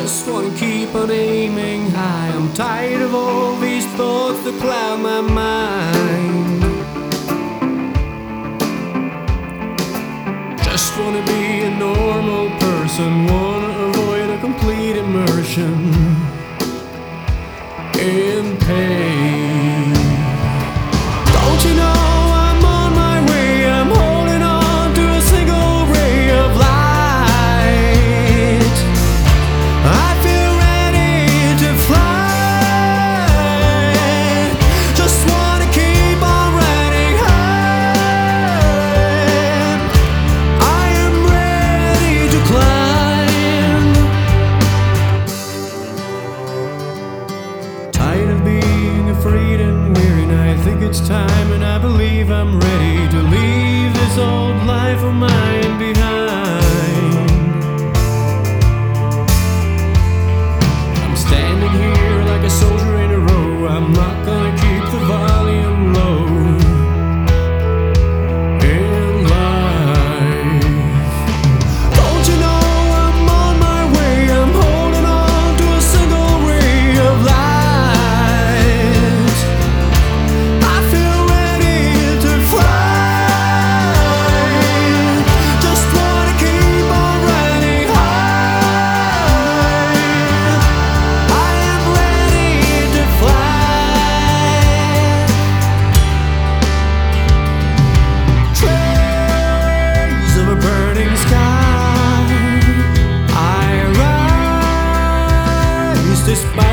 just wanna keep on aiming high. I'm tired of all these thoughts that cloud my mind. Just wanna be a normal person, wanna avoid a complete immersion in pain. Don't you know I'm on my way? I'm holding on to a single ray of light. I feel ready to fly. Just wanna keep on riding high. I am ready to climb. Tired of being afraid and weary, and I think it's time, and I believe I'm ready to leave this old life of mine behind. I'm standing here like a soldier in a row. I'm not gonna keep the volume low in life. Don't you know I'm on my way? I'm holding on to a single ray of light. I feel ready to fly. Just wanna keep on riding high. I am ready to fly. Trails of a burning sky, I rise despite